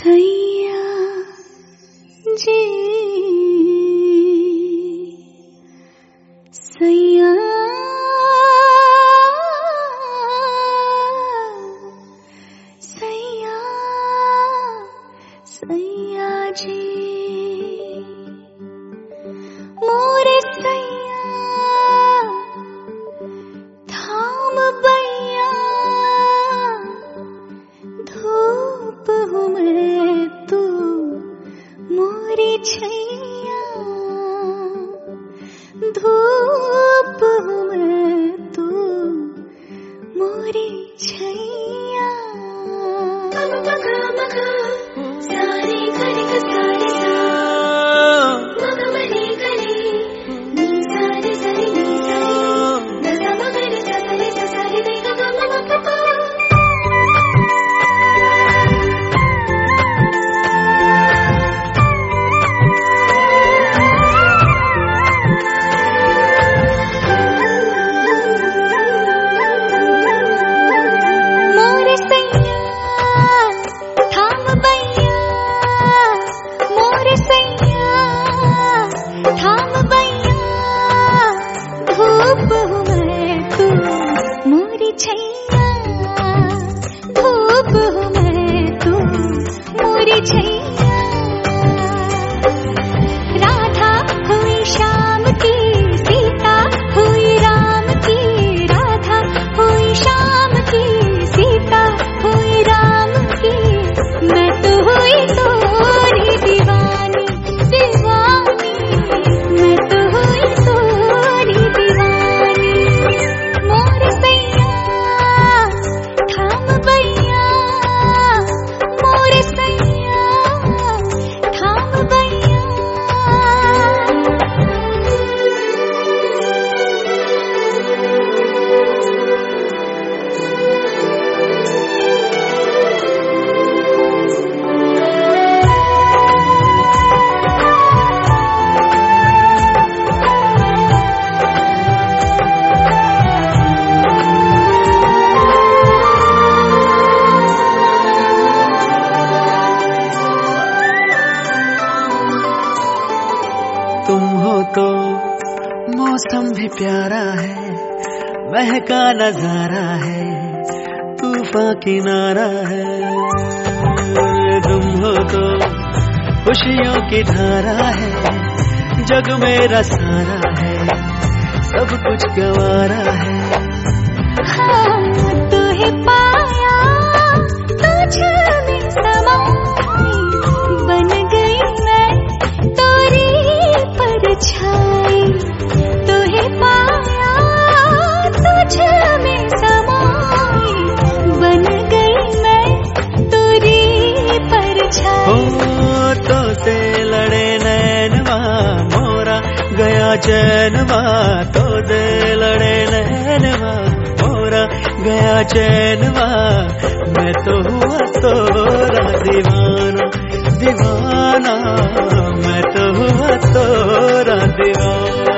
सैया जी सैया सैया सैया जी मोरे सैया थाम बैया धूप हूँ मैं तू मोरी छैया धूप हूँ मैं तू मोरी छैया सारे करे सारे सा मग मरे करे नी सारे सारे नी सारे दसा मगरे सा सारे सा सारे दे गा गा मा पा पा। तुम हो तो मौसम भी प्यारा है, महका नजारा है, तूफान किनारा है। तुम हो तो खुशियों की धारा है, जग मेरा सारा है, सब कुछ गंवारा है। हाँ, तुहे पाया तुझ में समाई, बन गई मैं तोरी परछाई। तुहे पाया तुझ में समाई, बन गई मैं तोरी परछाई। हो तो से लड़े नैनवा मोरा गया चैनवा, तो से लड़े नैनवा मोरा गया चैनवा। मैं तो हुआ तोरा दीवाना दीवाना, मैं तो हुआ तोरा दीवाना।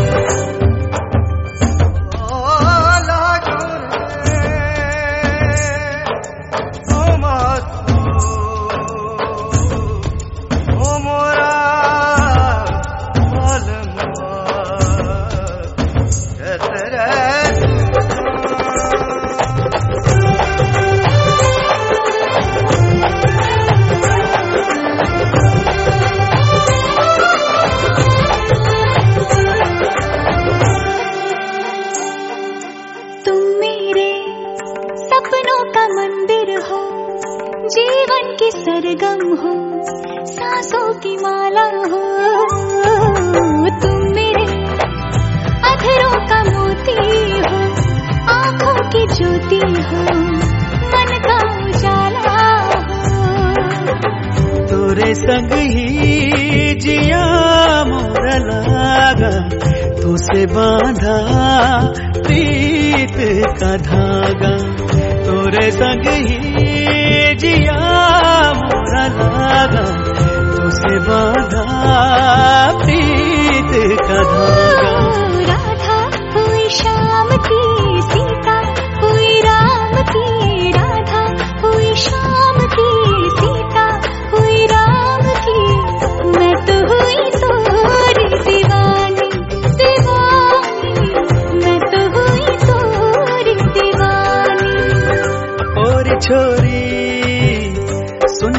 जीवन की सरगम हो, सांसों की माला हो। तुम मेरे अधरों का मोती हो, आँखों की ज्योति हो, मन का उजाला हो। तोरे संग ही जिया मोर लागा, तो से बांधा प्रीत का धागा। तोरे संग ही जिया मोरा लागा, तुझसे बांधा प्रीत का धागा। राधा हुई श्याम की सीता, हुई राम की राधा, हुई श्याम की सीता,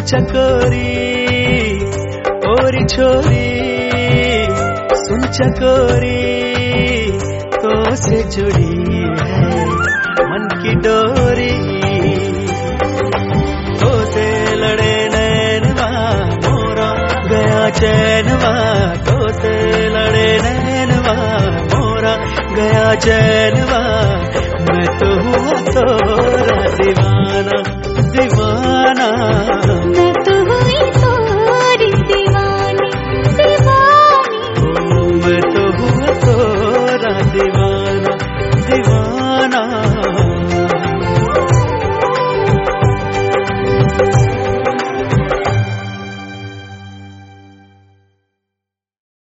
चकोरी ओरी छोरी सुन चकोरी तो से जुड़ी है मन की डोरी तो से लड़े नैनवा मोरा गया चैनवा तो से लड़े नैनवा मोरा गया चैनवा मैं तो हुआ तोरा दीवाना दीवाना